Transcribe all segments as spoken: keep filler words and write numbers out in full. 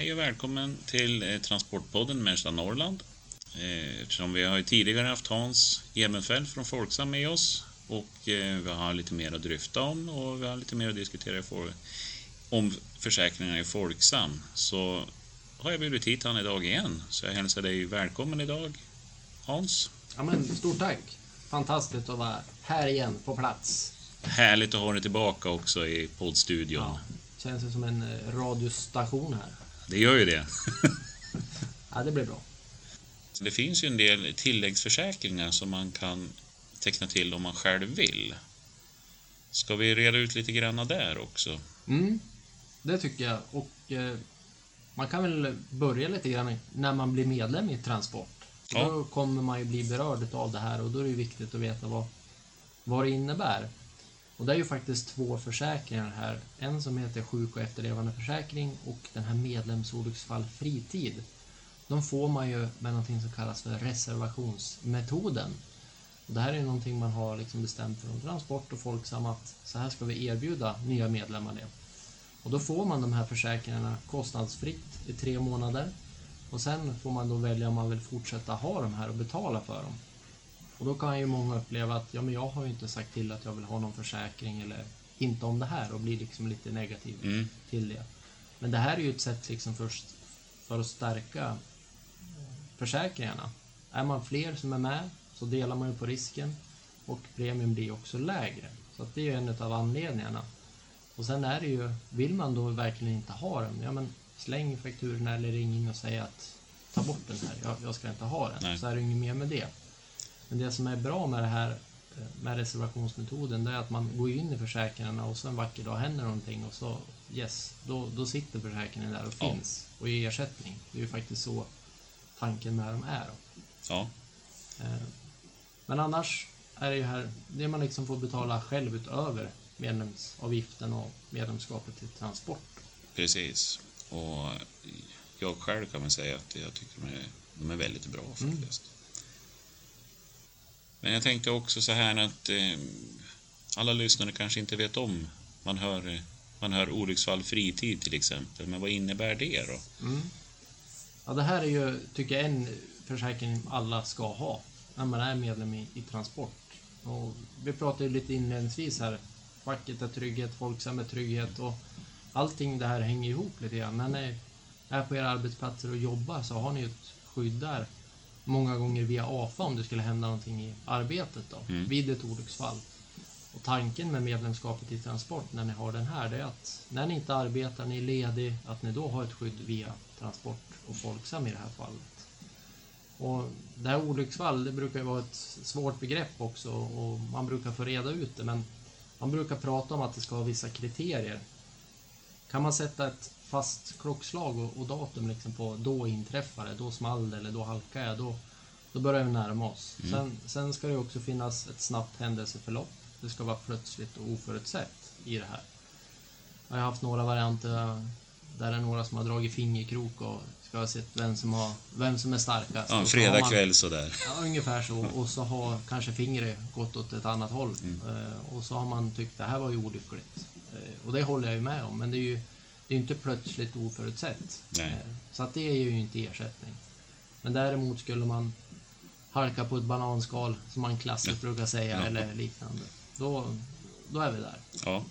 Hej och välkommen till eh, Transportpodden Märsta Norrland. Eh, eftersom vi har ju tidigare haft Hans Ebenfeld från Folksam med oss och eh, vi har lite mer att dryfta om och vi har lite mer att diskutera för, om försäkringar i Folksam. Så har jag bjudit hit han idag igen, så jag hälsar dig välkommen idag, Hans. Ja, men stort tack. Fantastiskt att vara här igen på plats. Härligt att ha dig tillbaka också i poddstudion. Ja, känns det som en radiostation här. Det gör ju det. Ja, det blir bra. Det finns ju en del tilläggsförsäkringar som man kan teckna till om man själv vill. Ska vi reda ut lite grann där också? Mm, det tycker jag. Och eh, man kan väl börja lite grann när man blir medlem i Transport. Ja. Då kommer man ju bli berörd av det här och då är det viktigt att veta vad, vad det innebär. Och det är ju faktiskt två försäkringar här. En som heter sjuk- och efterlevandeförsäkring och den här medlemsolycksfall fritid. De får man ju med någonting som kallas för reservationsmetoden. Och det här är någonting man har liksom bestämt från Transport och Folksam att så här ska vi erbjuda nya medlemmar det. Och då får man de här försäkringarna kostnadsfritt i tre månader. Och sen får man då välja om man vill fortsätta ha de här och betala för dem. Och då kan ju många uppleva att ja, men jag har ju inte sagt till att jag vill ha någon försäkring eller inte om det här och blir liksom lite negativ mm. till det. Men det här är ju ett sätt liksom först för att stärka försäkringarna. Är man fler som är med så delar man ju på risken och premien blir också lägre. Så att det är ju en av anledningarna. Och sen är det ju, vill man då verkligen inte ha den, ja men släng fakturorna eller ring in och säg att ta bort den här, jag, jag ska inte ha den. Nej. Så är det inget mer med det. Men det som är bra med det här med reservationsmetoden, det är att man går in i försäkringarna och så en vacker dag händer någonting och så yes, då, då sitter försäkringen där och finns ja. Och ger ersättning. Det är ju faktiskt så tanken med dem är. Ja. Men annars är det ju här, det man liksom får betala själv utöver medlemsavgiften och medlemskapet till Transport. Precis. Och jag själv kan man säga att jag tycker de är, de är väldigt bra faktiskt. Mm. Men jag tänkte också så här att eh, alla lyssnare kanske inte vet om. Man hör, man hör olycksfall fritid till exempel. Men vad innebär det då? Mm. Ja, det här är ju, tycker jag, en försäkring alla ska ha när man är medlem i, i Transport. Och vi pratade ju lite inledningsvis här. Facket är trygghet, Folksam är trygghet och allting det här hänger ihop lite grann. När ni är på era arbetsplatser och jobbar så har ni ett skydd där. Många gånger via A F A om det skulle hända någonting i arbetet då, mm. vid ett olycksfall. Och tanken med medlemskapet i Transport när ni har den här, det är att när ni inte arbetar, ni är ledig, att ni då har ett skydd via Transport och Folksam i det här fallet. Och det här olycksfall, det brukar ju vara ett svårt begrepp också och man brukar få reda ut det, men man brukar prata om att det ska ha vissa kriterier. Kan man sätta ett fast klockslag och, och datum liksom på då inträffar det, då small det eller då halkar jag, då, då börjar vi närma oss. Mm. Sen, sen ska det också finnas ett snabbt händelseförlopp. Det ska vara plötsligt och oförutsett i det här. Jag har haft några varianter där det är några som har dragit fingerkrok och ska ha sett vem som, har, vem som är starkast. Ja, en fredagkväll sådär. Ja, ungefär så. Och så har kanske fingret gått åt ett annat håll. Mm. Och så har man tyckt det här var ju olyckligt. Och det håller jag ju med om, men det är ju det är inte plötsligt oförutsett. Nej. Så att det är ju inte ersättning. Men däremot skulle man halka på ett bananskal som man klassiskt ja. brukar säga ja. eller liknande. Då, då är vi där. Ja.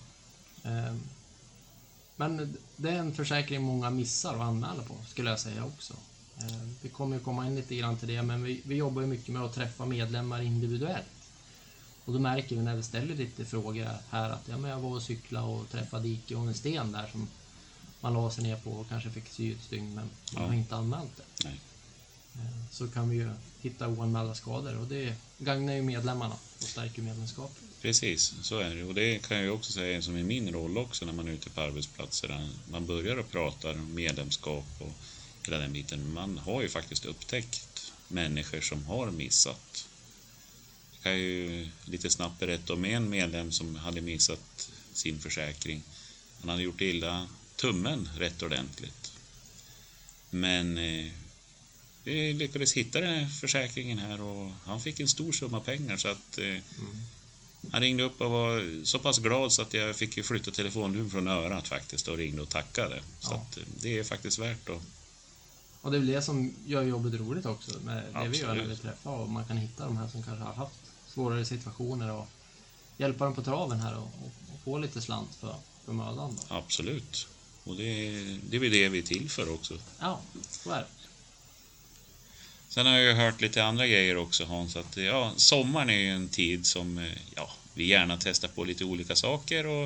Men det är en försäkring många missar och anmäler på, skulle jag säga också. Vi kommer ju komma in lite grann till det, men vi, vi jobbar ju mycket med att träffa medlemmar individuellt. Och då märker vi när vi ställer lite frågor här att ja, men jag var och cykla och träffade dike och en sten där som man la sig ner på och kanske fick sy ett stygn, men man ja. har inte anmält det. Nej. Så kan vi ju hitta oanmälda skador och det gagnar ju medlemmarna och stärker medlemskap. Precis, så är det. Och det kan jag ju också säga som i min roll också när man är ute på arbetsplatser. Man börjar att prata om medlemskap och hela den biten. Man har ju faktiskt upptäckt människor som har missat. Jag kan ju lite snabbt berätta om en medlem som hade missat sin försäkring. Han hade gjort illa tummen rätt ordentligt. Men eh, vi lyckades hitta den försäkringen här och han fick en stor summa pengar så att eh, mm. Han ringde upp och var så pass glad så att jag fick ju flytta telefonen från örat faktiskt och ringde och tackade. Så Ja. att det är faktiskt värt att... Och det är väl det som gör jobbet roligt också med det Absolut. vi gör när vi träffar, och man kan hitta de här som kanske har haft svårare situationer och hjälpa dem på traven här och, och, och få lite slant för, för mödan då. Absolut. Och det, det är väl det vi är till för också. Ja, så är det. Sen har jag ju hört lite andra grejer också, Hans, att ja, sommaren är ju en tid som ja, vi gärna testar på lite olika saker och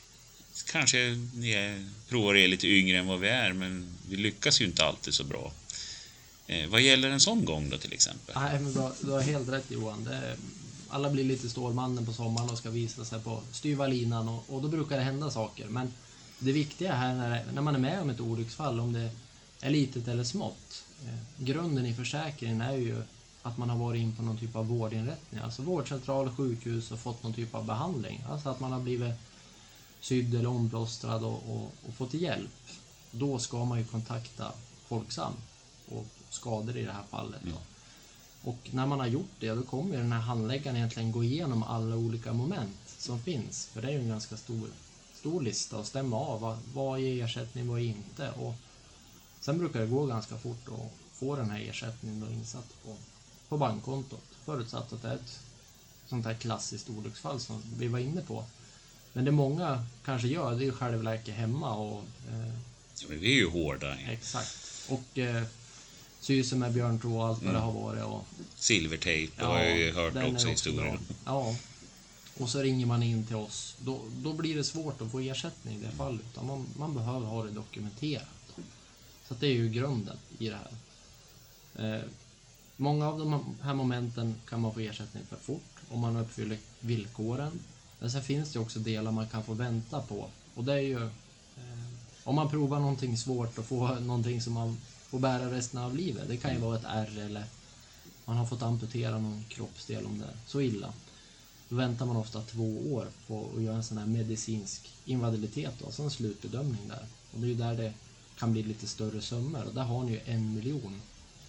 kanske ni är, provar är lite yngre än vad vi är, men vi lyckas ju inte alltid så bra. Eh, vad gäller en sån gång då till exempel? Nej, men du har, du har helt rätt, Johan. Det är, alla blir lite Stålmannen på sommaren och ska visa sig på styva linan, och, och då brukar det hända saker. Men det viktiga här när, när man är med om ett olycksfall, om det är litet eller smått, eh, grunden i försäkringen är ju att man har varit in på någon typ av vårdinrättning, alltså vårdcentral, sjukhus, och fått någon typ av behandling. Alltså att man har blivit sydd eller omplåstrad och, och, och fått hjälp. Då ska man ju kontakta Folksam och skador i det här fallet då. Och när man har gjort det, då kommer den här handläggaren egentligen gå igenom alla olika moment som finns. För det är ju en ganska stor, stor lista att stämma av. Vad, vad är ersättning, vad är inte? Och sen brukar det gå ganska fort att få den här ersättningen då insatt på, på bankkontot. Förutsatt att det är ett sånt här klassiskt olycksfall som vi var inne på. Men det många kanske gör, det är ju självläke hemma och... Eh, ja, men vi är ju hårda. exakt. Och eh, sy sig med björntråd och allt vad Mm. det har varit. Och, Silvertejp, det ja, har jag ju hört den är också i historien. bra. Ja. Och så ringer man in till oss. Då, då blir det svårt att få ersättning i det fallet. Utan man, man behöver ha det dokumenterat. Så att det är ju grunden i det här. Eh, många av de här momenten kan man få ersättning för fort om man uppfyller villkoren. Men sen finns det också delar man kan få vänta på. Och det är ju eh, om man provar någonting svårt och får någonting som man får bära resten av livet. Det kan ju vara ett ärr eller man har fått amputera någon kroppsdel om det är så illa. Då väntar man ofta två år på att göra en sån här medicinsk invaliditet och så en slutbedömning där. Och det är ju där det kan bli lite större summor. Och där har ni ju en miljon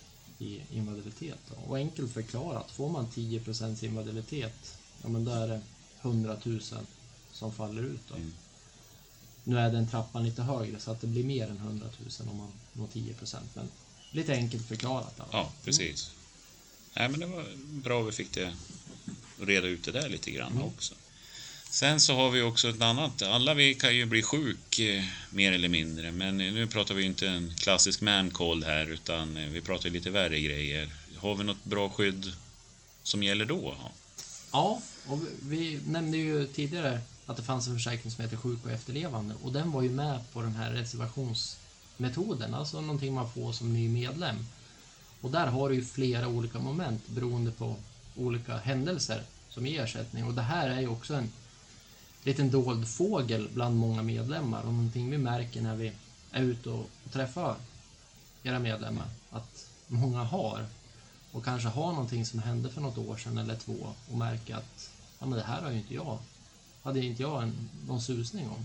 i invaliditet då. Och enkelt förklarat, får man tio procent invaliditet, ja men då är det hundratusen som faller ut då. Mm. Nu är den trappan lite högre så att det blir mer än hundratusen om man når tio procent. Men lite enkelt förklarat. Då. Ja, precis. Nej, men det var bra vi fick det att reda ut det där lite grann Mm. också. Sen så har vi också ett annat. Alla vi kan ju bli sjuk eh, mer eller mindre. Men nu pratar vi inte en klassisk man-cold här, utan eh, vi pratar lite värre grejer. Har vi något bra skydd som gäller då? Ja. Ja, och vi nämnde ju tidigare att det fanns en försäkring som heter sjuk och efterlevande. Och den var ju med på den här reservationsmetoden. Alltså någonting man får som ny medlem. Och där har du ju flera olika moment beroende på olika händelser som ger ersättning. Och det här är ju också en liten dold fågel bland många medlemmar. Och någonting vi märker när vi är ute och träffar era medlemmar. Att många har. Och kanske har någonting som hände för något år sedan eller två. Och märker att ja, men det här har ju inte jag. Hade inte jag en, någon susning om.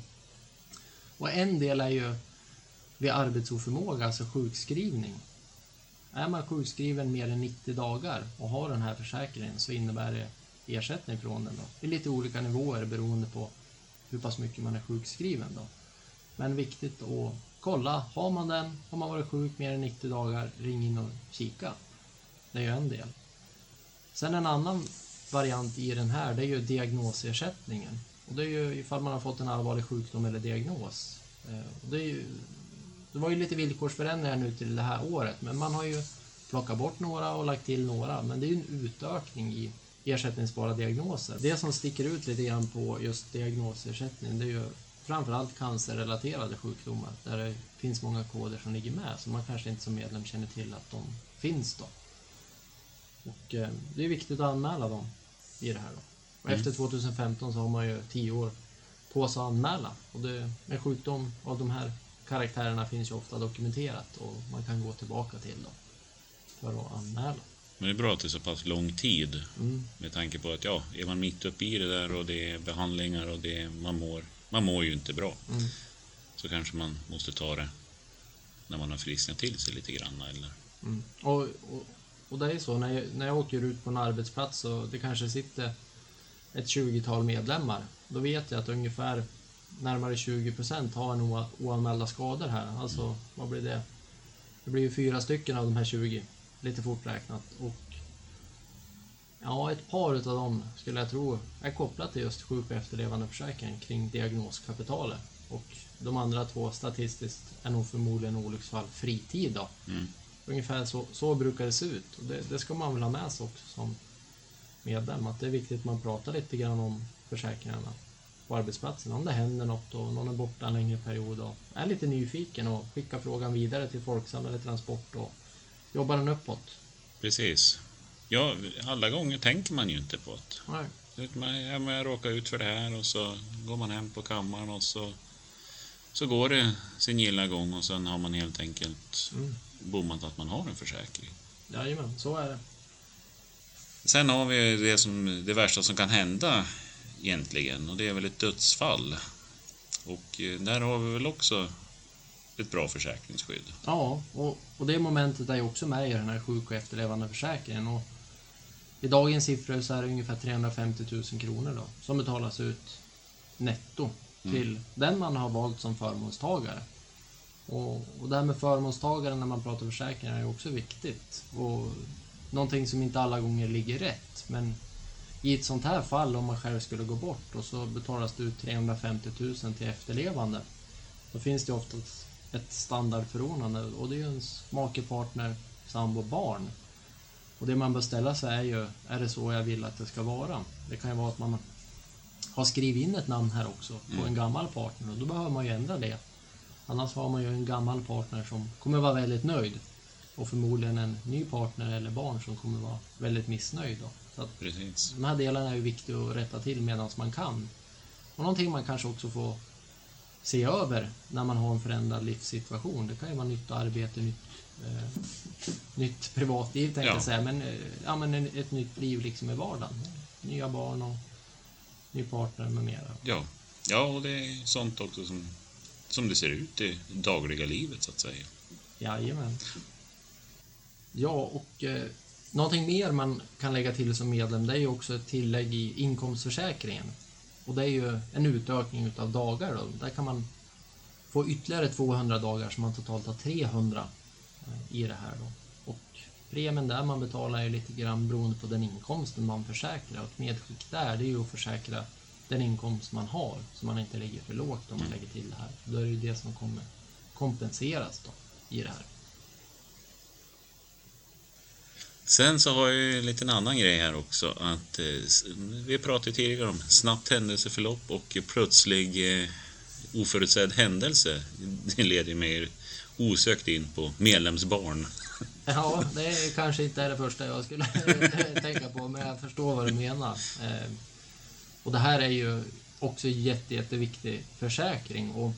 Och en del är ju vid arbetsoförmåga, alltså sjukskrivning. Är man sjukskriven mer än nittio dagar och har den här försäkringen så innebär det ersättning från den då. Det är lite olika nivåer beroende på hur pass mycket man är sjukskriven då. Men viktigt att kolla, har man den, har man varit sjuk mer än nittio dagar, ring in och kika. Det är ju en del. Sen en annan variant i den här, det är ju diagnosersättningen. Och det är ju ifall man har fått en allvarlig sjukdom eller diagnos. Och det är ju Det var ju lite villkorsförändringar nu till det här året, men man har ju plockat bort några och lagt till några. Men det är ju en utökning i ersättningsbara diagnoser. Det som sticker ut lite grann på just diagnosersättningen, det är ju framförallt cancerrelaterade sjukdomar. Där det finns många koder som ligger med, så man kanske inte som medlem känner till att de finns då. Och eh, det är viktigt att anmäla dem i det här då. Och Mm. efter tjugohundrafemton så har man ju tio år på sig att anmäla. Och det, en sjukdom av de här karaktärerna finns ju ofta dokumenterat och man kan gå tillbaka till dem för att anmäla. Men det är bra att det är så pass lång tid. Mm. Med tanke på att ja, är man mitt uppe i det där och det är behandlingar och det är, man, mår, man mår ju inte bra. Mm. Så kanske man måste ta det när man har frisknat till sig lite grann. Eller? Mm. Och, och, och det är så, när jag, när jag åker ut på en arbetsplats så det kanske sitter ett tjugotal medlemmar, då vet jag att ungefär närmare tjugo procent har en o- oanmälda skador här. Alltså, mm. vad blir det? Det blir ju fyra stycken av de här tjugo, lite fort räknat. Och ja, ett par av dem skulle jag tro är kopplat till just sjuk- och efterlevandeförsäkringen kring diagnoskapitalet. Och de andra två statistiskt är nog förmodligen olycksfall fritid då. Mm. Ungefär så, så brukar det se ut. Och det, det ska man väl ha med sig också som medlem. Att det är viktigt att man pratar lite grann om försäkringarna på arbetsplatsen. Om det händer något och någon är borta en längre period och är lite nyfiken och skickar frågan vidare till Folksam eller Transport och jobbar den uppåt. Precis. Ja, alla gånger tänker man ju inte på det. Nej. Man, ja, man råkar ut för det här och så går man hem på kammaren och så, så går det sin gilla gång och sen har man helt enkelt mm. bommat att man har en försäkring. Jajamän, så är det. Sen har vi det, som, det värsta som kan hända egentligen, och det är väl ett dödsfall. Och där har vi väl också ett bra försäkringsskydd. Ja, och, och det momentet är ju också med i den här sjuk- och efterlevandeförsäkringen. Och i dagens siffror så är det ungefär trehundrafemtio tusen kronor då, som betalas ut netto till mm. den man har valt som förmånstagare. Och, och det här med förmånstagaren när man pratar försäkringar är också viktigt. Och någonting som inte alla gånger ligger rätt. Men i ett sånt här fall, om man själv skulle gå bort och så betalas det ut trehundrafemtio tusen till efterlevande, då finns det ofta ett standardförordnande och det är ju en make, partner, sambo, barn. Och det man bör ställa sig är ju, är det så jag vill att det ska vara? Det kan ju vara att man har skrivit in ett namn här också på mm. en gammal partner och då behöver man ju ändra det. Annars har man ju en gammal partner som kommer vara väldigt nöjd och förmodligen en ny partner eller barn som kommer vara väldigt missnöjd då. Så att Precis. De här delarna är ju viktiga att rätta till medan man kan. Och någonting man kanske också får se över när man har en förändrad livssituation. Det kan ju vara nytt arbete, nytt, eh, nytt privatliv tänkte ja. jag säga. Men, eh, ja, men ett nytt liv liksom i vardagen. Nya barn och ny partner med mera. Ja, ja och det är sånt också som, som det ser ut i dagliga livet så att säga. Jajamän. Ja, och eh, någonting mer man kan lägga till som medlem, det är ju också ett tillägg i inkomstförsäkringen. Och det är ju en utökning av dagar då. Där kan man få ytterligare tvåhundra dagar så man totalt har trehundra i det här då. Och premien där man betalar är lite grann beroende på den inkomsten man försäkrar. Och ett medskick där, det är ju att försäkra den inkomst man har så man inte ligger för lågt om man lägger till det här. Då är det ju det som kommer kompenseras då i det här. Sen så har jag en liten annan grej här också. Att, eh, vi pratade tidigare om snabbt händelseförlopp och plötslig eh, oförutsedd händelse. Det leder mig osökt in på medlemsbarn. Ja, det är kanske inte är det första jag skulle tänka på, men jag förstår vad du menar. Eh, och det här är ju också jätte, jätteviktig försäkring. Och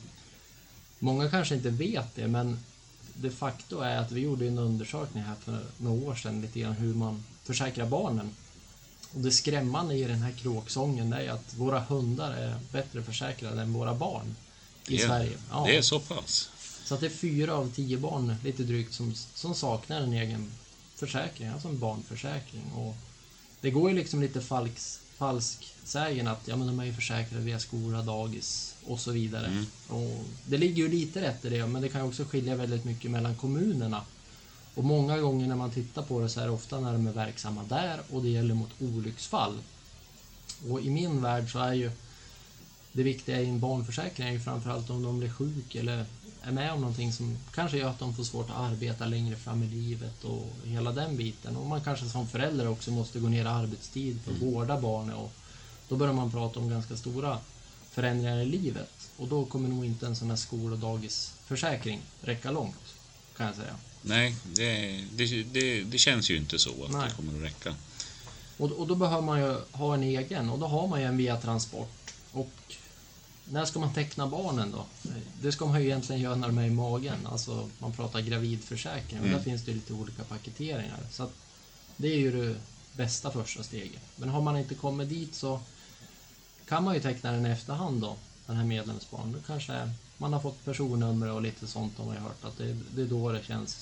många kanske inte vet det, men de facto är att vi gjorde en undersökning här för några år sedan lite grann hur man försäkrar barnen. Och det skrämmande i den här kråksången är att våra hundar är bättre försäkrade än våra barn i det, Sverige. Ja. Det är så pass. Så att det är fyra av tio barn lite drygt som, som saknar en egen försäkring, alltså en barnförsäkring. Och det går ju liksom lite falsk, falsk sägen att ja, men de är ju försäkrade via skola, dagis och så vidare. Mm. Och det ligger ju lite rätt i det, men det kan också skilja väldigt mycket mellan kommunerna. Och många gånger när man tittar på det så är det ofta när de är verksamma där och det gäller mot olycksfall. Och i min värld så är ju det viktiga i en barnförsäkring är ju framförallt om de blir sjuk eller är med om någonting som kanske gör att de får svårt att arbeta längre fram i livet och hela den biten. Och man kanske som förälder också måste gå ner i arbetstid för att mm. vårda barnet och då börjar man prata om ganska stora förändringar i livet. Och då kommer nog inte en sån här skol- och dagisförsäkring räcka långt, kan jag säga. Nej, det, det, det, det känns ju inte så att Nej. det kommer att räcka. Och, och då behöver man ju ha en egen och då har man ju en via Transport. Och när ska man teckna barnen då? Det ska man ju egentligen göra när de är i magen. Alltså man pratar gravidförsäkring och mm. där finns det lite olika paketeringar. Så att det är ju det bästa första steget. Men har man inte kommit dit så kan man ju teckna den i efterhand då, den här medlemsbarn. Då kanske man har fått personnummer och lite sånt har man ju hört att det, det är då det känns.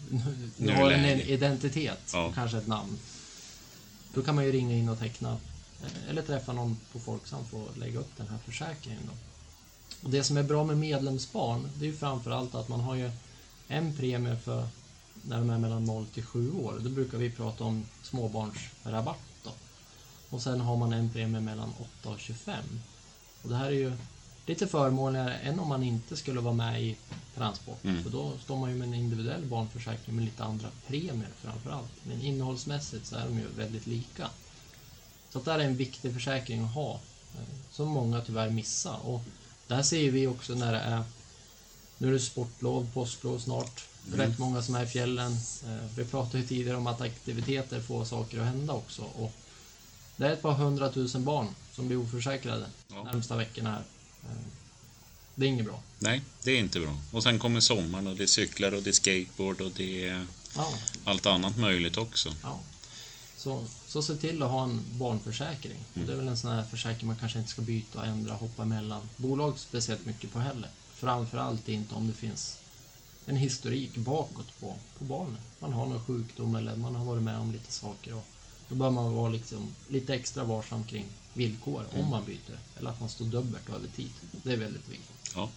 Nu har en identitet, ja. Kanske ett namn. Då kan man ju ringa in och teckna eller träffa någon på Folksam för att lägga upp den här försäkringen då. Och det som är bra med medlemsbarn, det är ju framförallt att man har ju en premie för när de är mellan noll till sju år. Då brukar vi prata om småbarnsrabatt då. Och sen har man en premie mellan åtta och tjugofem. Och det här är ju lite förmånligare än om man inte skulle vara med i transport. Mm. För då står man ju med en individuell barnförsäkring med lite andra premier framförallt. Men innehållsmässigt så är de ju väldigt lika. Så att det här är en viktig försäkring att ha. Som många tyvärr missar. Och där ser vi också när det är, nu är det sportlov, påsklov snart. Mm. Rätt många som är i fjällen. Vi pratade ju tidigare om att aktiviteter får saker att hända också. Och det är ett par hundratusen barn som blir oförsäkrade ja. närmsta veckorna här. Det är inget bra. Nej, det är inte bra. Och sen kommer sommaren och det är cyklar och det är skateboard och det är ja. allt annat möjligt också. Ja. Så, så se till att ha en barnförsäkring. Mm. Det är väl en sån här försäkring man kanske inte ska byta och ändra, hoppa emellan bolag speciellt mycket på heller. Framförallt inte om det finns en historik bakåt på, på barnen. Man har någon sjukdom eller man har varit med om lite saker. Och då bör man vara liksom lite extra varsam kring villkor mm. om man byter. Eller att man står dubbelt över tid. Det är väldigt viktigt. Ja.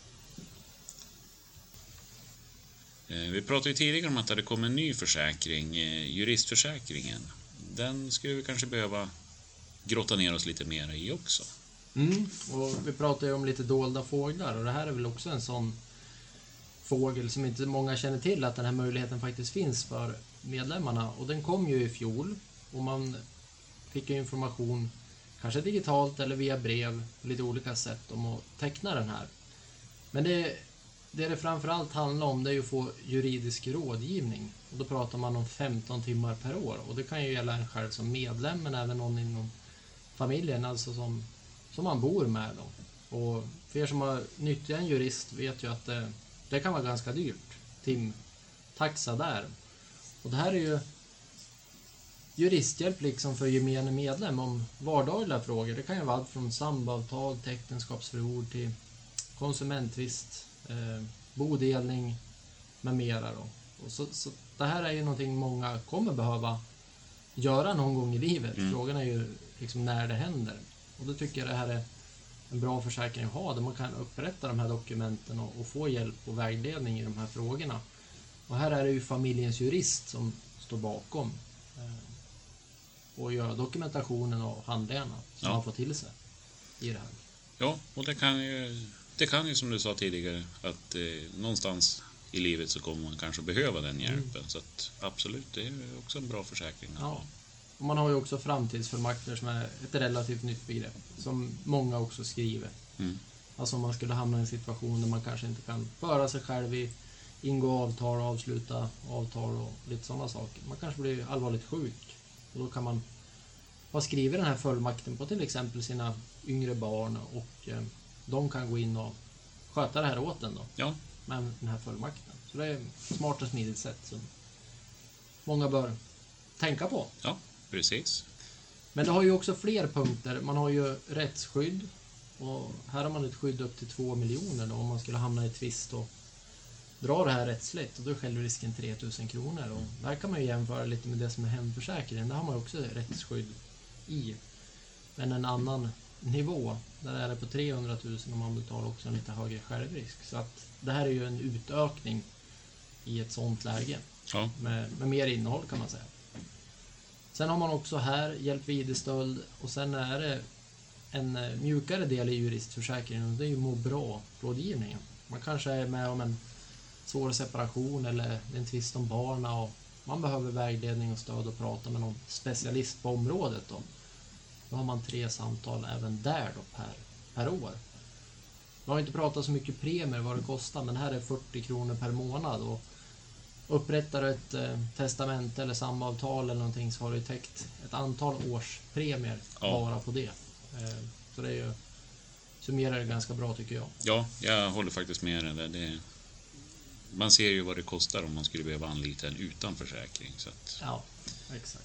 Vi pratade ju tidigare om att det hade kommit en ny försäkring, juristförsäkringen. Den skulle vi kanske behöva grotta ner oss lite mer i också. Mm, och vi pratade ju om lite dolda fåglar och det här är väl också en sån fågel som inte många känner till att den här möjligheten faktiskt finns för medlemmarna. Och den kom ju i fjol och man fick ju information kanske digitalt eller via brev på lite olika sätt om att teckna den här. Men det, det det framförallt handlar om det är ju att få juridisk rådgivning. Och då pratar man om femton timmar per år. Och det kan ju gälla en själv som medlem men även någon inom familjen, alltså som, som man bor med då. Och för er som har nyttjat en jurist vet ju att det, det kan vara ganska dyrt. Timtaxa där. Och det här är ju juristhjälp liksom för gemene medlem om vardagliga frågor. Det kan ju vara allt från samboavtal, äktenskapsförord till konsumenttvist, eh, bodelning med mera då. Och så, så det här är ju någonting många kommer behöva göra någon gång i livet. Mm. Frågan är ju liksom när det händer. Och då tycker jag det här är en bra försäkring att ha där man kan upprätta de här dokumenten och, och få hjälp och vägledning i de här frågorna. Och här är det ju familjens jurist som står bakom eh, och gör dokumentationen och handlingarna som ja. man får till sig i det här. Ja, och det kan ju, det kan ju som du sa tidigare att eh, någonstans i livet så kommer man kanske behöva den hjälpen. Mm. Så att, absolut, det är också en bra försäkring. Ja. Och man har ju också framtidsfullmakter som är ett relativt nytt begrepp som många också skriver. Mm. Alltså om man skulle hamna i en situation där man kanske inte kan föra sig själv i ingå avtal, avsluta avtal och lite sådana saker. Man kanske blir allvarligt sjuk och då kan man ha skrivit den här fullmakten på till exempel sina yngre barn och eh, de kan gå in och sköta det här åt en då. Ja. Med den här fullmakten. Så det är ett smart och smidigt sätt som många bör tänka på. Ja, precis. Men det har ju också fler punkter. Man har ju rättsskydd och här har man ett skydd upp till två miljoner då, om man skulle hamna i tvist och dra det här rättsligt och då är självrisken tre tusen kronor och där kan man ju jämföra lite med det som är hemförsäkringen. Där har man ju också rättsskydd i. Men en annan nivå, där är det på trehundratusen och man betalar också en lite högre självrisk. Så att det här är ju en utökning i ett sånt läge. Ja. Med, med mer innehåll kan man säga. Sen har man också här hjälp vid stöld och sen är det en mjukare del i juristförsäkringen och det är ju må bra rådgivningen. Man kanske är med om en svår separation eller en tvist om barn och man behöver vägledning och stöd och prata med någon specialist på området då. Då har man tre samtal även där då per, per år. Vi har inte pratat så mycket premier vad det kostar men här är fyrtio kronor per månad och upprättar ett eh, testament eller samavtal eller någonting så har det täckt ett antal års premier ja. bara på det. Eh, så det är ju summerar det ganska bra tycker jag. Ja, jag håller faktiskt med det. det man ser ju vad det kostar om man skulle behöva anlita en utan försäkring. Så att... Ja, exakt.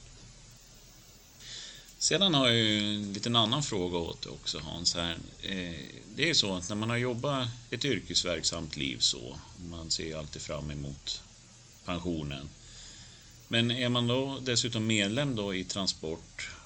Sedan har jag ju en liten annan fråga åt dig också Hans här. Det är ju så att när man har jobbat ett yrkesverksamt liv så, man ser ju alltid fram emot pensionen. Men är man då dessutom medlem då i Transport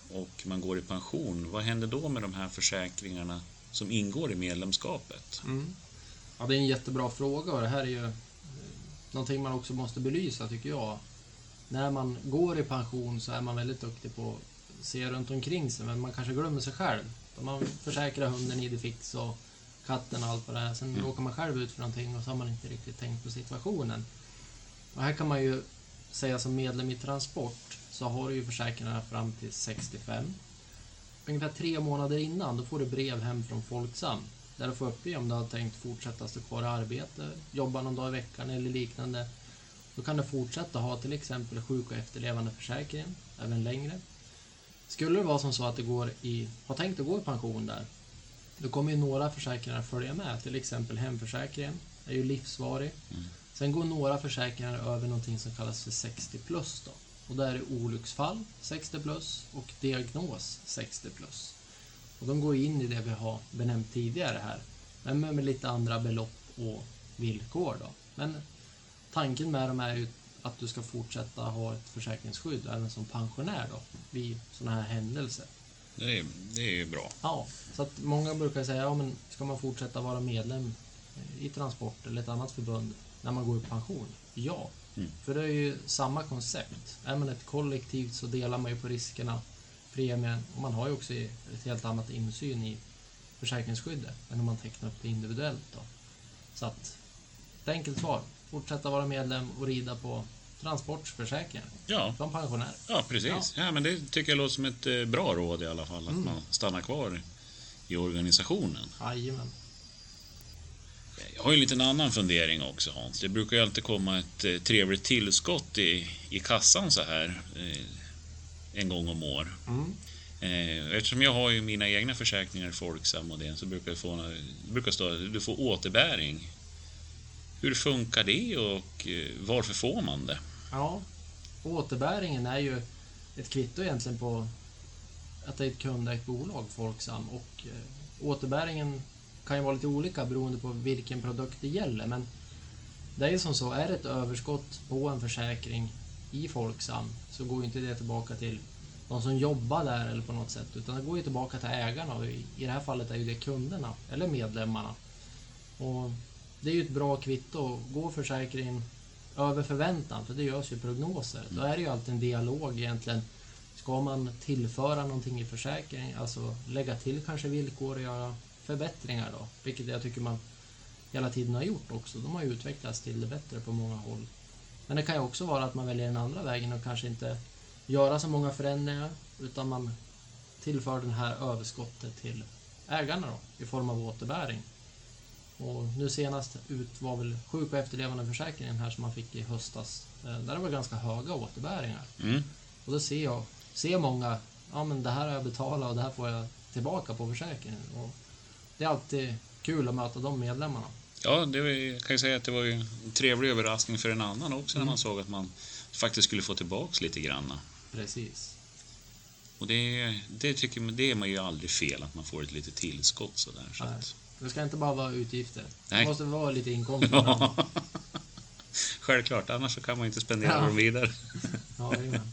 och man går i pension, vad händer då med de här försäkringarna som ingår i medlemskapet? Mm. Ja, det är en jättebra fråga och det här är ju någonting man också måste belysa, tycker jag. När man går i pension så är man väldigt duktig på att se runt omkring sig, men man kanske glömmer sig själv. Man försäkrar hunden i det fix och katten och allt vad det är. Sen mm. råkar man själv ut för någonting och så har man inte riktigt tänkt på situationen. Och här kan man ju säga som medlem i Transport så har du ju försäkringarna fram till sextiofem. Ungefär tre månader innan då får du brev hem från Folksam där du får uppge om du har tänkt fortsätta stå kvar i arbete, jobba någon dag i veckan eller liknande. Då kan du fortsätta ha till exempel sjuk- och efterlevande försäkringen även längre. Skulle det vara som så att det går i, har tänkt att gå i pension där, då kommer ju några försäkringar följa med. Till exempel hemförsäkringen är ju livsvarig. Mm. Sen går några försäkringar över någonting som kallas för sextio plus då. Och där är olycksfall sextio plus och diagnos sextio plus. Och de går in i det vi har benämnt tidigare här. Men med lite andra belopp och villkor då. Men tanken med dem är ju att du ska fortsätta ha ett försäkringsskydd även som pensionär då, vid sådana här händelser. Det är, det är ju bra. Ja, så att många brukar säga, ja men ska man fortsätta vara medlem i Transport eller ett annat förbund när man går i pension? Ja, mm. för det är ju samma koncept. Är man ett kollektiv så delar man ju på riskerna, premien, och man har ju också ett helt annat insyn i försäkringsskyddet än om man tecknar upp det individuellt då. Så att, ett enkelt svar. Fortsätta vara medlem och rida på transportförsäkringen. Ja. Som pensionär. Ja, precis. Ja. Ja, men det tycker jag låter som ett eh, bra råd i alla fall. Att mm. man stannar kvar i organisationen. Jajamän. Jag har ju en liten annan fundering också, Hans. Det brukar ju alltid komma ett eh, trevligt tillskott i, i kassan så här eh, en gång om år. Mm. Eh, eftersom jag har ju mina egna försäkringar i Folksam och det, så brukar jag få, det brukar stå att du får återbäring. Hur funkar det och varför får man det? Ja, återbäringen är ju ett kvitto egentligen på att det är ett kundägt bolag, Folksam. Och återbäringen kan ju vara lite olika beroende på vilken produkt det gäller. Men det är ju som så, är det ett överskott på en försäkring i Folksam så går ju inte det tillbaka till de som jobbar där eller på något sätt. Utan det går ju tillbaka till ägarna och i det här fallet är ju det kunderna eller medlemmarna. Och det är ju ett bra kvitto. Går försäkringen över förväntan, för det görs ju prognoser. Då är det ju alltid en dialog egentligen. Ska man tillföra någonting i försäkringen, alltså lägga till kanske villkor och göra förbättringar då. Vilket jag tycker man hela tiden har gjort också. De har ju utvecklats till det bättre på många håll. Men det kan ju också vara att man väljer den andra vägen och kanske inte göra så många förändringar, utan man tillför den här överskottet till ägarna då, i form av återbäring. Och nu senast ut var väl sjuk- och efterlevande försäkringen här som man fick i höstas. Där var ganska höga återbäringar. Mm. Och då ser jag, ser många, ja men det här har jag betalat och det här får jag tillbaka på försäkringen. Och det är alltid kul att möta de medlemmarna. Ja, det var, jag kan ju säga att det var ju en trevlig överraskning för en annan också mm. när man såg att man faktiskt skulle få tillbaka lite grann. Precis. Och det, det tycker man, det är man ju aldrig fel att man får ett litet tillskott sådär. Så att... Det ska inte bara vara utgifter. Nej. Det måste vara lite inkomster. Ja. Självklart, annars så kan man inte spendera ja. dem vidare. Ja, det är det.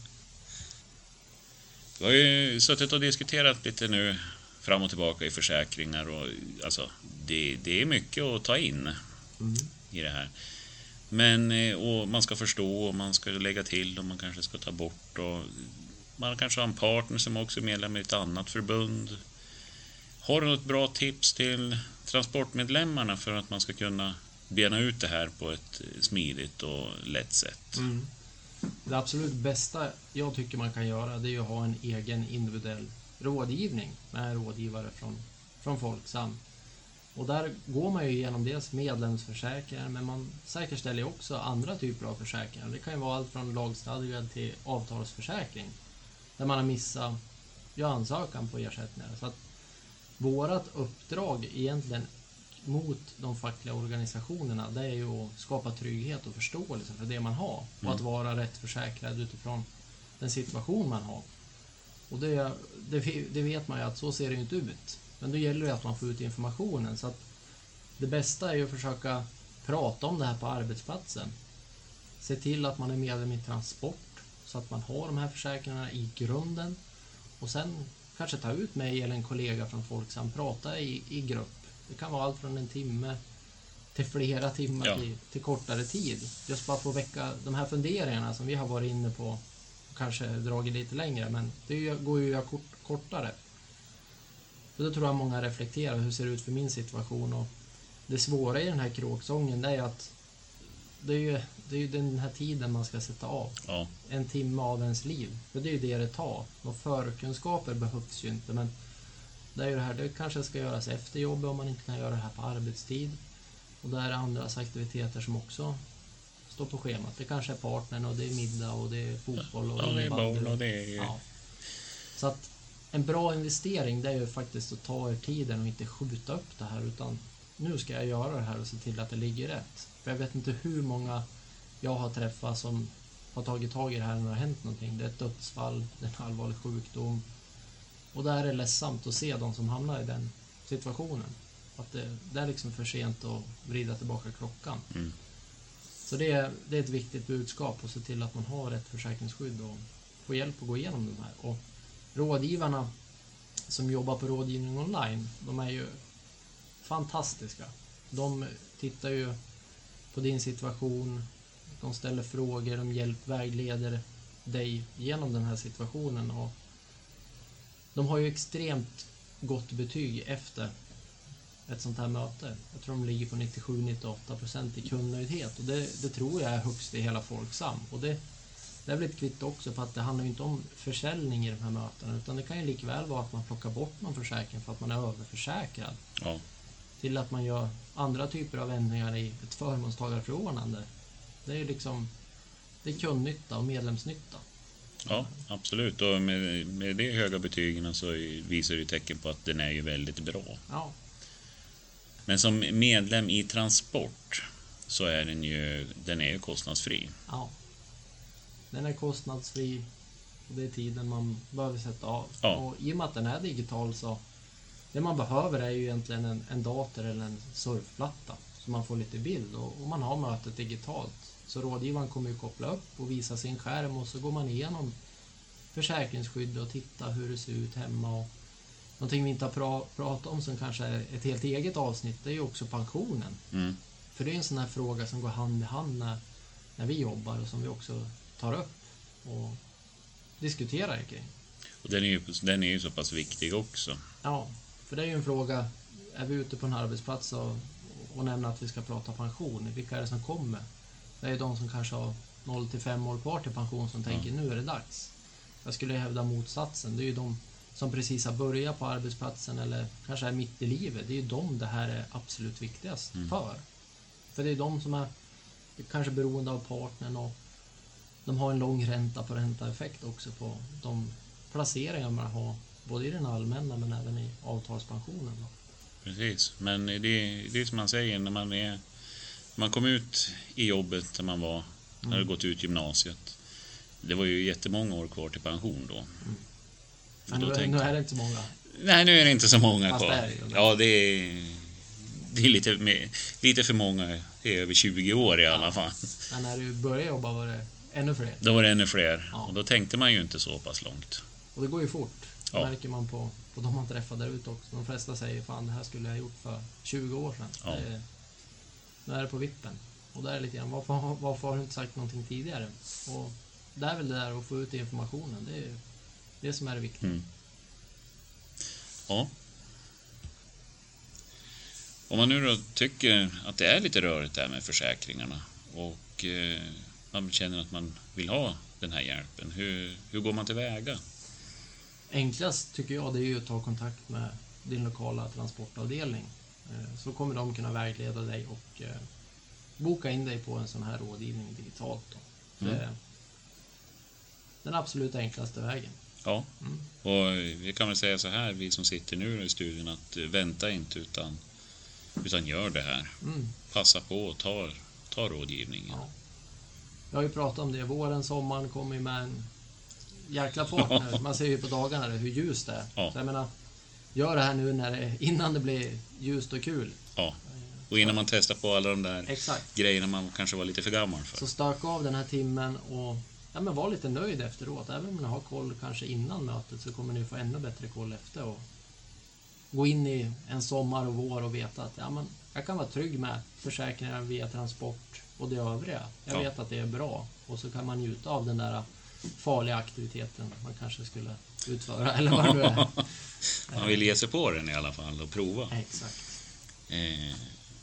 Vi har ju suttit och diskuterat lite nu fram och tillbaka i försäkringar. Och, alltså, det, det är mycket att ta in mm. i det här. Men och man ska förstå och man ska lägga till och man kanske ska ta bort. Och man kanske har en partner som också är medlem i ett annat förbund. Har du något bra tips till transportmedlemmarna för att man ska kunna bena ut det här på ett smidigt och lätt sätt? Mm. Det absolut bästa jag tycker man kan göra, det är att ha en egen individuell rådgivning med rådgivare från, från Folksam. Och där går man ju igenom dels medlemsförsäkringar, men man säkerställer också andra typer av försäkringar. Det kan ju vara allt från lagstadgad till avtalsförsäkring där man har missat ja, ansökan på ersättningar. Så att vårat uppdrag egentligen mot de fackliga organisationerna, det är ju att skapa trygghet och förståelse för det man har och mm. att vara rätt försäkrad utifrån den situation man har. Och det, det, det vet man ju att så ser det inte ut. Men då gäller det att man får ut informationen. Så att det bästa är ju att försöka prata om det här på arbetsplatsen. Se till att man är medlem i Transport så att man har de här försäkringarna i grunden. Och sen kanske ta ut mig eller en kollega från Folksam, prata i, i grupp. Det kan vara allt från en timme till flera timmar ja. till, till kortare tid. Just bara för att väcka de här funderingarna som vi har varit inne på och kanske dragit lite längre, men det går ju att göra kort, kortare. Så då tror jag många reflekterar hur det ser ut för min situation. Och det svåra i den här kråksången, det är att det är ju, det är ju den här tiden man ska sätta av. Ja. En timme av ens liv. För det är ju det det tar. Och förkunskaper behövs ju inte, men det är ju det här, det kanske ska göras efter jobbet om man inte kan göra det här på arbetstid. Och där är andras aktiviteter som också står på schemat. Det kanske är partnern och det är middag och det är fotboll och ja, det är boll och det är... Ja. Så att en bra investering, det är ju faktiskt att ta er tiden och inte skjuta upp det här, utan nu ska jag göra det här och se till att det ligger rätt. För jag vet inte hur många jag har träffat som har tagit tag i det här när det har hänt någonting. Det är ett dödsfall, det är en allvarlig sjukdom. Och där är det ledsamt att se de som hamnar i den situationen. Att det, det är liksom för sent att vrida tillbaka klockan. Mm. Så det är, det är ett viktigt budskap att se till att man har ett försäkringsskydd och få hjälp att gå igenom de här. Och rådgivarna som jobbar på rådgivning online, de är ju fantastiska. De tittar ju på din situation, de ställer frågor, de hjälp, vägleder dig genom den här situationen. Och de har ju extremt gott betyg efter ett sånt här möte. Jag tror de ligger på nittiosju till nittioåtta procent i kundnöjdhet, och det, det tror jag är högst i hela Folksam. Och det, det är väl ett kvitto också på att det handlar inte om försäljning i de här mötena, utan det kan ju likväl vara att man plockar bort någon försäkring för att man är överförsäkrad. Ja. Till att man gör andra typer av ändringar i ett förmånstagarförordnande. Det är ju liksom, det är kundnytta och medlemsnytta. Ja, absolut. Och med, med det höga betygen så visar det tecken på att den är ju väldigt bra. Ja. Men som medlem i Transport så är den ju, den är ju kostnadsfri. Ja. Den är kostnadsfri och det är tiden man behöver sätta av. Ja. Och i och med att den är digital så det man behöver är ju egentligen en, en dator eller en surfplatta så man får lite bild, och, och man har mötet digitalt. Så rådgivaren kommer ju koppla upp och visa sin skärm, och så går man igenom försäkringsskydd och tittar hur det ser ut hemma. Och någonting vi inte har pra- pratat om som kanske är ett helt eget avsnitt, det är ju också pensionen. Mm. För det är en sån här fråga som går hand i hand när, när vi jobbar och som vi också tar upp och diskuterar kring. Och den är ju, den är ju så pass viktig också. Ja, för det är ju en fråga, är vi ute på en arbetsplats och, och nämner att vi ska prata pension, vilka är det som kommer? Det är ju de som kanske har noll till fem år kvar till pension som tänker Ja. nu är det dags. Jag skulle hävda motsatsen, det är ju de som precis har börjat på arbetsplatsen eller kanske är mitt i livet, det är ju de det här är absolut viktigast Mm. för. För det är de som är kanske beroende av partnern, och de har en lång ränta på ränta-effekt också på de placeringar man har både i den allmänna men även i avtalspensionen. Då. Precis, men det, det är som man säger när man är man kom ut i jobbet när man var när hade gått ut gymnasiet. Det var ju jättemånga år kvar till pension då. Mm. Och Men då nu, tänkte, nu är det inte så många. nej, nu är det inte så många Fast kvar. det är det ju. Ja, det är, det är lite, med, lite för många. Det är över tjugo år i alla fall. Men när du började jobba var det ännu fler. Då var det ännu fler. Ja. Och då tänkte man ju inte så pass långt. Och det går ju fort. Det Ja. märker man på, på de man träffar där ute också. De flesta säger fan det här skulle jag ha gjort för tjugo år sedan. Ja. Det, nu är det på vippen. Och där är lite grann, varför, har- varför har du inte sagt någonting tidigare? Och det är väl det där att få ut informationen. Det är det som är det viktiga. Mm. Ja. Om man nu då tycker att det är lite rörigt där med försäkringarna och eh, man känner att man vill ha den här hjälpen, hur, hur går man tillväga? Enklast tycker jag det är ju att ta kontakt med din lokala transportavdelning. Eh, Så kommer de kunna vägleda dig och eh, boka in dig på en sån här rådgivning digitalt. Då. Det är den absolut enklaste vägen. Ja, Mm. och vi kan väl säga så här, vi som sitter nu i studion, att eh, vänta inte utan, utan gör det här. Mm. Passa på och ta, ta rådgivningen. Ja. Jag har ju pratat om det. Våren, sommaren kommer ju med en jäkla fart nu. Man ser ju på dagarna hur ljust det är. Ja. Så jag menar, gör det här nu när det, innan det blir ljust och kul. Ja. Och innan man testar på alla de där Exakt. grejerna man kanske var lite för gammal för. Så stök av den här timmen och ja, men var lite nöjd efteråt. Även om ni har koll kanske innan mötet så kommer ni få ännu bättre koll efter. Och gå in i en sommar och vår och veta att ja, men jag kan vara trygg med försäkringar via transport och det övriga. Jag Ja. vet att det är bra. Och så kan man njuta av den där farliga aktiviteten man kanske skulle utföra. Eller vad det nu är. Man vill ge sig på den i alla fall och prova. Exakt. Eh,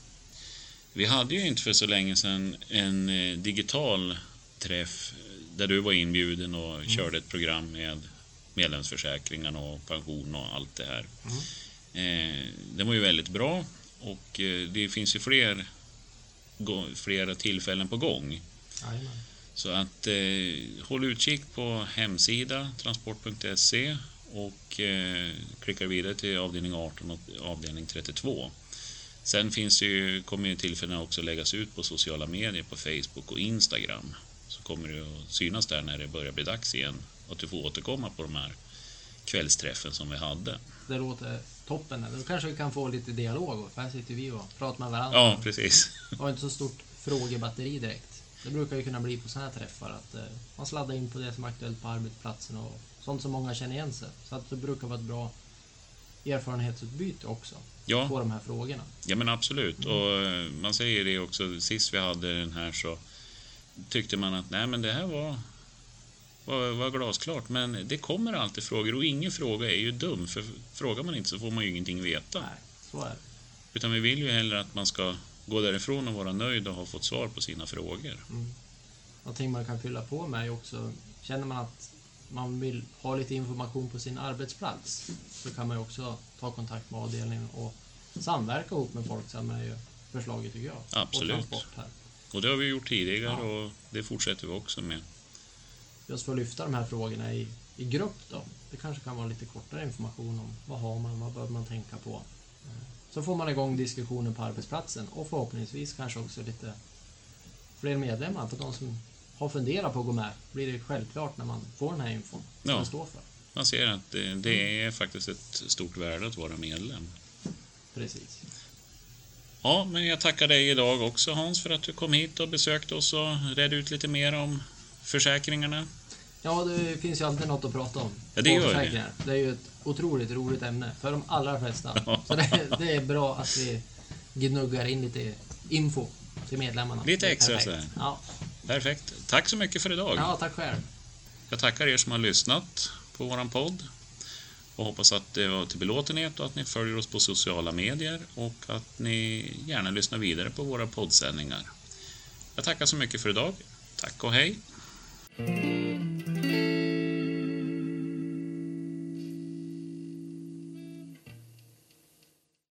vi hade ju inte för så länge sedan en eh, digital träff där du var inbjuden och mm. körde ett program med medlemsförsäkringarna och pension och allt det här. Mm. Eh, det var ju väldigt bra och eh, det finns ju fler, gå, flera tillfällen på gång. Jajamän. Så att eh, håll utkik på hemsida transport punkt se och eh, klicka vidare till avdelning arton och avdelning trettiotvå. Sen finns ju, kommer ju tillfällen också läggas ut på sociala medier på Facebook och Instagram. Så kommer det att synas där när det börjar bli dags igen. Och att du får återkomma på de här kvällsträffen som vi hade. Det låter toppen. Då kanske vi kan få lite dialog. För här sitter vi och pratar med varandra. Ja, precis. Det har inte så stort frågebatteri direkt. Det brukar ju kunna bli på sådana här träffar. Att eh, man sladdar in på det som är aktuellt på arbetsplatsen. Och sånt som många känner igen sig. Så att det brukar vara ett bra erfarenhetsutbyte också. Ja. På de här frågorna. Ja, men absolut. Mm. Och man säger det också, sist vi hade den här så tyckte man att nej, men det här var, var, var glasklart. Men det kommer alltid frågor och ingen fråga är ju dum. För frågar man inte så får man ju ingenting veta. Nej, så är det. Utan vi vill ju hellre att man ska gå därifrån och vara nöjd och ha fått svar på sina frågor. Mm. Någonting man kan fylla på med är också, känner man att man vill ha lite information på sin arbetsplats så kan man ju också ta kontakt med avdelningen och samverka ihop med folk som är ju förslaget tycker jag. Absolut. Och transport här. Och det har vi gjort tidigare Ja. och det fortsätter vi också med. Just för att lyfta de här frågorna i, i grupp då. Det kanske kan vara lite kortare information om vad har man, vad bör man tänka på. Så får man igång diskussionen på arbetsplatsen och förhoppningsvis kanske också lite fler medlemmar för de som har funderat på att gå med. Blir det självklart när man får den här infon som Ja. det står för. Man ser att det, det är faktiskt ett stort värde att vara medlem. Precis. Ja, men jag tackar dig idag också Hans för att du kom hit och besökte oss och redde ut lite mer om försäkringarna. Ja, det finns ju alltid något att prata om. Ja, det gör Försäkringar. Det är ju ett otroligt roligt ämne för de allra flesta. Så det, det är bra att vi gnuggar in lite info till medlemmarna. Lite Det är extra perfekt. så här. Ja. Perfekt. Tack så mycket för idag. ja, tack själv. Jag tackar er som har lyssnat på våran podd och hoppas att det var till belåtenhet och att ni följer oss på sociala medier och att ni gärna lyssnar vidare på våra poddsändningar. Jag tackar så mycket för idag. Tack och hej.